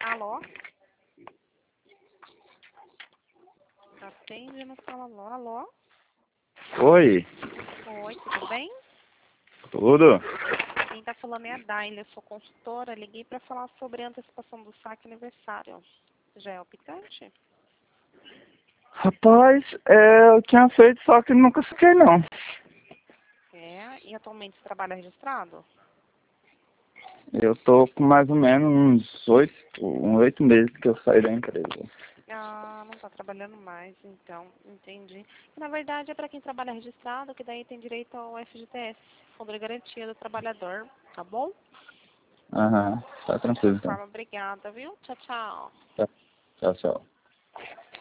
Alô? Atende e não fala alô. Alô? Oi, Oi, tudo bem? tudo? Quem tá falando é a Daile, eu sou consultora. Liguei para falar sobre a antecipação do saque aniversário. Já é optante? Rapaz, eu tinha feito, só que nunca fiquei não. É, e atualmente você trabalha registrado? Eu tô com mais ou menos uns 8 meses que eu saí da empresa. Ah, não tá trabalhando mais, então, entendi. Na verdade é para quem trabalha registrado, que daí tem direito ao FGTS, Fundo de Garantia do Trabalhador, tá bom? Aham, tá De qualquer tranquilo então. forma, obrigada, viu? Tchau, tchau. Tá. Tchau, tchau.